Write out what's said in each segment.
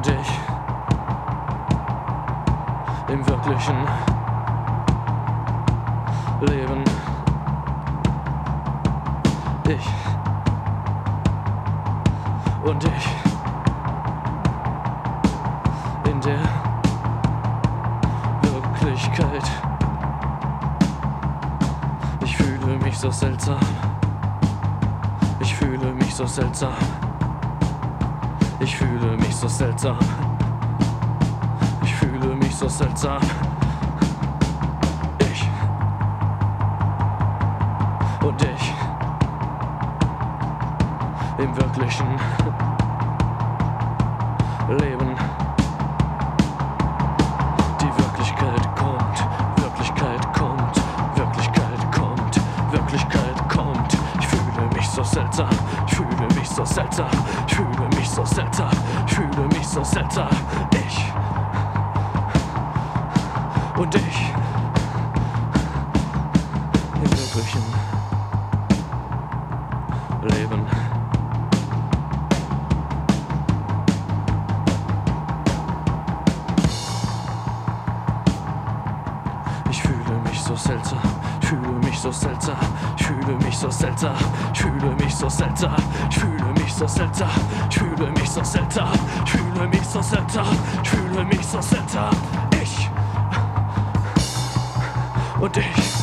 und ich im wirklichen Leben. Ich und ich in der Wirklichkeit. Ich fühle mich so seltsam. Ich fühle mich so seltsam. Ich fühle mich so seltsam. Ich fühle mich so seltsam. Ich und ich im wirklichen Leben. Die Wirklichkeit kommt, Wirklichkeit kommt, Wirklichkeit kommt, Wirklichkeit kommt. Ich fühle mich so seltsam, ich fühle mich so seltsam, ich fühle mich so seltsam, ich fühle mich so seltsam. Ich und ich im wirklichen Leben. Ich fühle mich so seltsam, ich fühle mich so seltsam, ich fühle mich so seltsam, ich fühle mich so seltsam, ich fühle mich so seltsam, ich fühle mich so seltsam, ich fühle mich so seltsam, ich fühle mich so seltsam. Ich und ich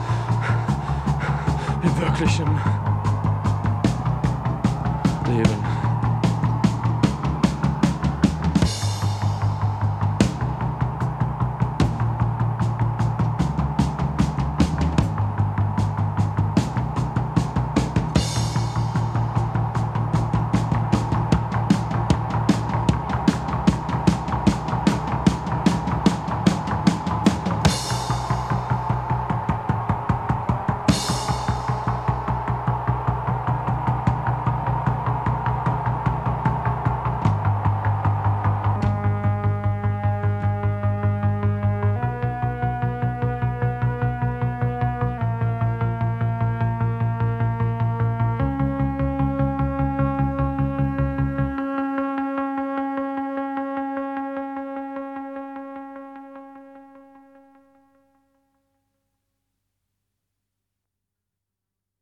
im wirklichen Leben.